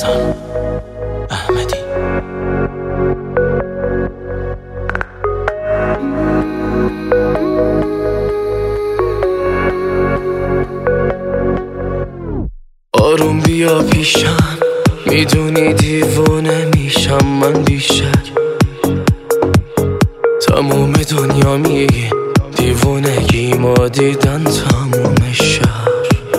احسان احمدی. آروم بیا پیشم، میدونی دیوونه میشم من بیشتر. تموم دنیا میگه دیوونگی ما دیدن تموم شهر.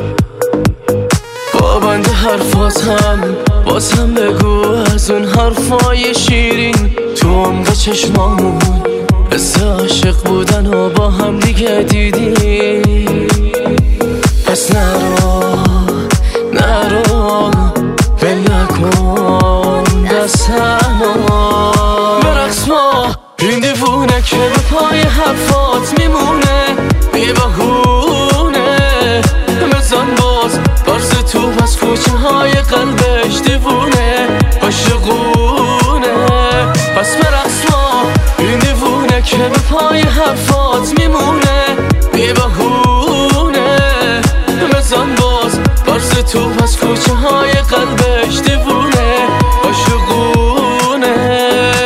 با بند حرفاتم بازم بگو از اون حرفای شیرین تو عمق چشمامون حس عاشق بودن و با هم دیگه دیدیم. پس نرو ول نکن دستمو، برقص ما این دیوونه که به پای حرفات میمونه بی بهونه. بزن باز برز تو از کوچه های قلبش دیوونه عاشقونه. پس برقص ما این دیوونه که به پای حرفات میمونه بی بهونه. بزن باز برز تو از کوچه های قلبش دیوونه عاشقونه.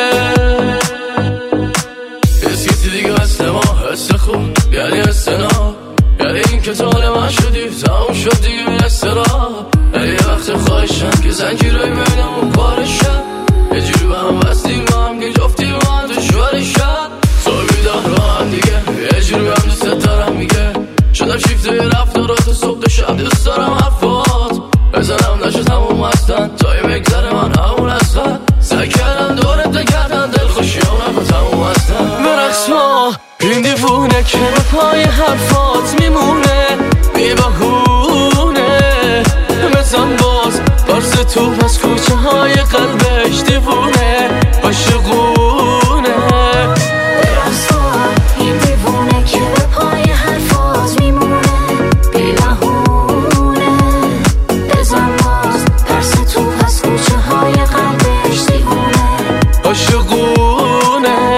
اسکیتی دیگه هست ما حس خوب یعنی استنا، یعنی این که طال من شدی تموم شد دیگه این استرا. ولی یه وقت خواهشم که زنجیرهای بینمون پارشم، یه جوری به هم بستیم ما هم که جفتی با هم دشوار شد. صبحی دار با هم دیگه یه جوری هم دوست دارم میگه شدم شیفته رفتارات صبح شب دوست دارم حرفات بزنم نشد همون مستن تا یه بگذره من همون از خد سعی کردم دورت نکردن دل خوشی هم نکن همون مستن. برقص ما این دیوونه که به پای حرفات میمونه بی بهونه. بزن باز برز تو از کوچه های قلبش دیوونه عاشقونه. برقص ما این دیوونه که به پای حرفات میمونه بی بهونه. بزن باز برز تو از کوچه های قلبش دیوونه عاشقونه.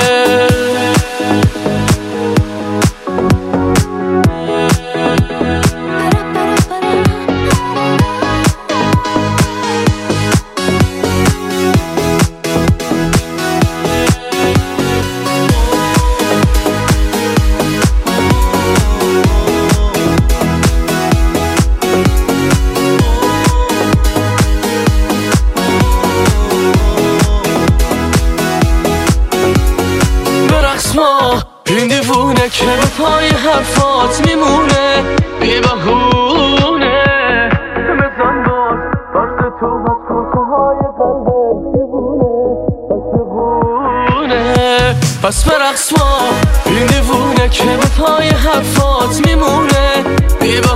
ما این دیوونه که به پای حرفات میمونه بی بهونه. بزن باز برز تو از کوچه های قلبش دیوونه عاشقونه. پس برقص ما این دیوونه که به پای حرفات میمونه بی